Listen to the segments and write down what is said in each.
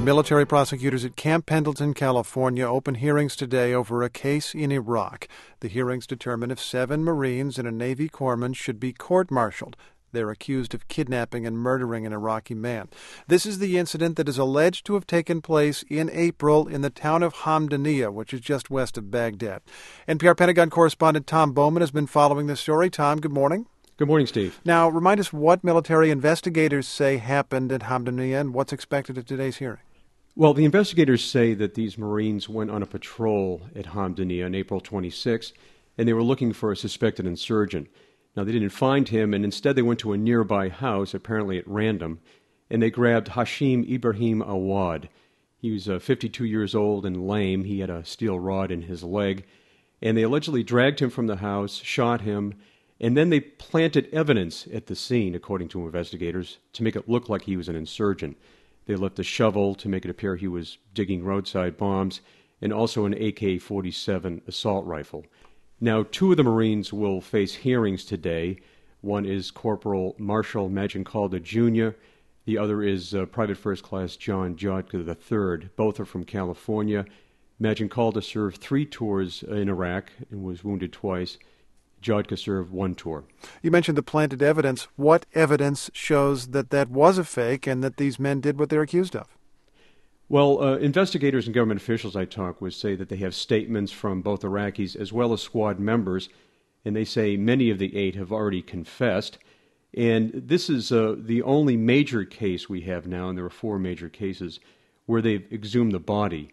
Military prosecutors at Camp Pendleton, California, open hearings today over a case in Iraq. The hearings determine if 7 Marines and a Navy corpsman should be court-martialed. They're accused of kidnapping and murdering an Iraqi man. This is the incident that is alleged to have taken place in April in the town of Hamdaniya, which is just west of Baghdad. NPR Pentagon correspondent Tom Bowman has been following this story. Tom, good morning. Good morning, Steve. Now, remind us what military investigators say happened at Hamdaniya and what's expected at today's hearing. Well, the investigators say that these Marines went on a patrol at Hamdaniya on April 26, and they were looking for a suspected insurgent. Now, they didn't find him, and instead they went to a nearby house, apparently at random, and they grabbed Hashim Ibrahim Awad. He was 52 years old and lame. He had a steel rod in his leg, and they allegedly dragged him from the house, shot him, and then they planted evidence at the scene, according to investigators, to make it look like he was an insurgent. They left a shovel to make it appear he was digging roadside bombs, and also an AK-47 assault rifle. Now, 2 of the Marines will face hearings today. One is Corporal Marshall Majincalda Jr., the other is Private First Class John Jodka III. Both are from California. Majincalda served 3 tours in Iraq and was wounded twice. Jodka served 1 tour. You mentioned the planted evidence. What evidence shows that that was a fake and that these men did what they're accused of? Well, investigators and government officials I talked with say that they have statements from both Iraqis as well as squad members, and they say many of the 8 have already confessed. And this is the only major case we have now, and there are 4 major cases, where they've exhumed the body.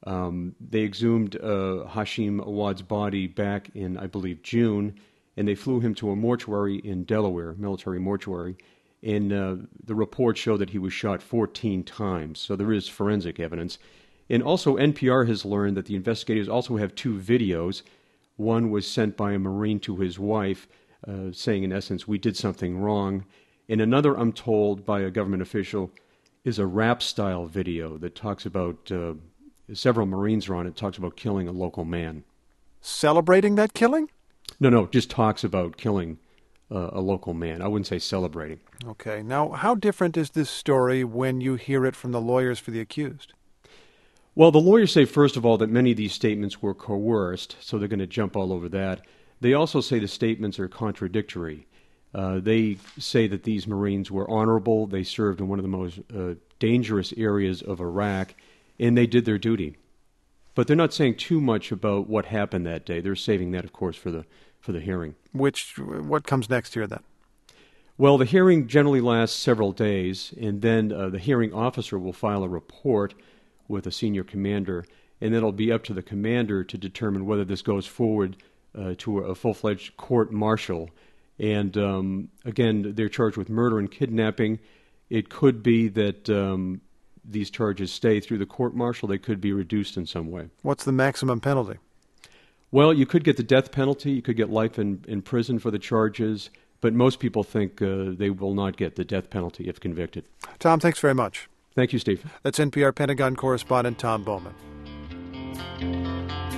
They exhumed Hashim Awad's body back in, I believe, June, and they flew him to a mortuary in Delaware, military mortuary, and the reports show that he was shot 14 times, so there is forensic evidence. And also NPR has learned that the investigators also have 2 videos. One was sent by a Marine to his wife, saying, in essence, we did something wrong. And another, I'm told, by a government official, is a rap-style video that talks about... several Marines are on it, talks about killing a local man. Celebrating that killing? No, just talks about killing a local man. I wouldn't say celebrating. Okay. Now, how different is this story when you hear it from the lawyers for the accused? Well, the lawyers say, first of all, that many of these statements were coerced, so they're going to jump all over that. They also say the statements are contradictory. They say that these Marines were honorable, they served in one of the most dangerous areas of Iraq, and they did their duty. But they're not saying too much about what happened that day. They're saving that, of course, for the hearing. What comes next here, then? Well, the hearing generally lasts several days, and then the hearing officer will file a report with a senior commander, and then it'll be up to the commander to determine whether this goes forward to a full-fledged court-martial. And again, they're charged with murder and kidnapping. It could be that these charges stay through the court-martial. They could be reduced in some way. What's the maximum penalty? Well, you could get the death penalty. You could get life in prison for the charges. But most people think they will not get the death penalty if convicted. Tom, thanks very much. Thank you, Steve. That's NPR Pentagon correspondent Tom Bowman.